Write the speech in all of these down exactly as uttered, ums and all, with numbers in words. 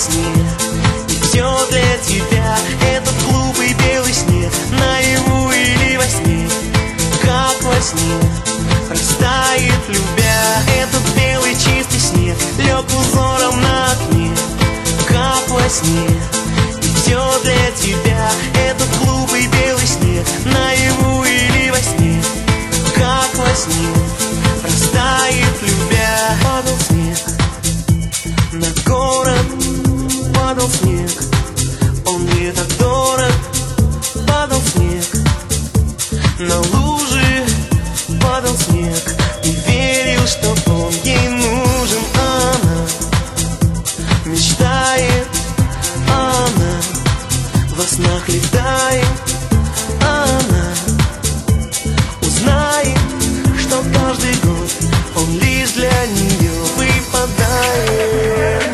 сне, и все для тебя. Этот глупый белый снег, наяву или во сне, как во сне, растает, любя. Этот белый чистый снег лег узором на окне, как во сне, и все для тебя. Этот глупый белый снег, наяву или во сне, как во сне, растает, любя. Падал снег на город, падал снег, он мне так дорог. Падал снег на лужи, падал снег, и верил, что он ей нужен. Она мечтает, она во снах летает, она узнает, что каждый год он лишь для нее выпадает.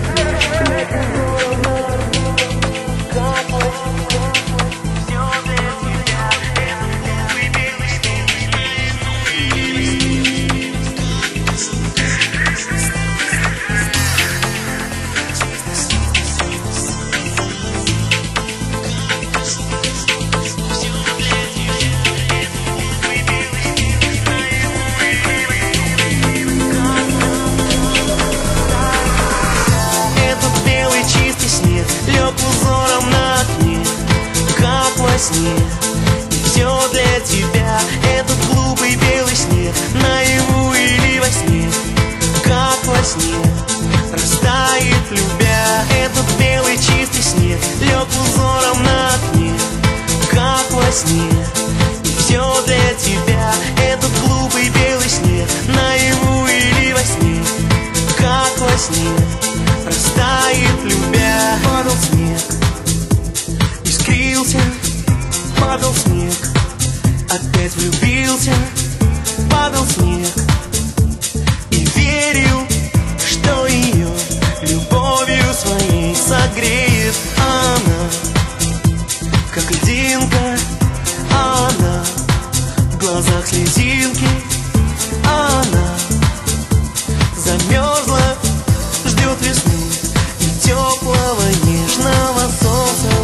Лег узором на окне, как во сне, и все для тебя. Этот глупый белый снег, наяву или во сне, как во сне, растает, любя. Этот белый чистый снег лег узором на окне, как во сне, и все для тебя. Этот глупый белый снег, наяву или во сне, как во сне, растает, любя. Падал снег, искрился, падал снег, опять влюбился. Падал снег и верил, что ее любовью своей согреет. Она, как льдинка, она, в глазах слезинки. Она замерзла, ждет весны и теплого нежного солнца.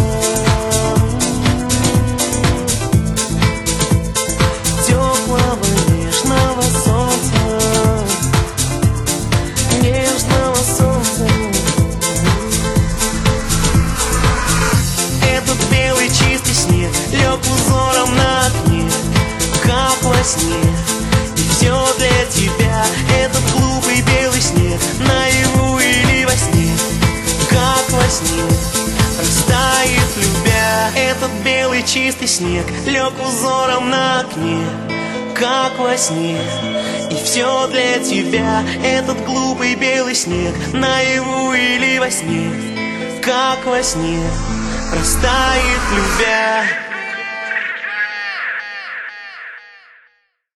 Теплого нежного солнца, нежного солнца. Этот белый чистый снег лег узором на окне, как во сне, и все для тебя. Этот глупый белый снег, наяву или во сне, как во сне, растает, любя. Этот белый чистый снег лег узором на окне, как во сне, и все для тебя. Этот глупый белый снег, наяву или во сне, как во сне, растает, любя.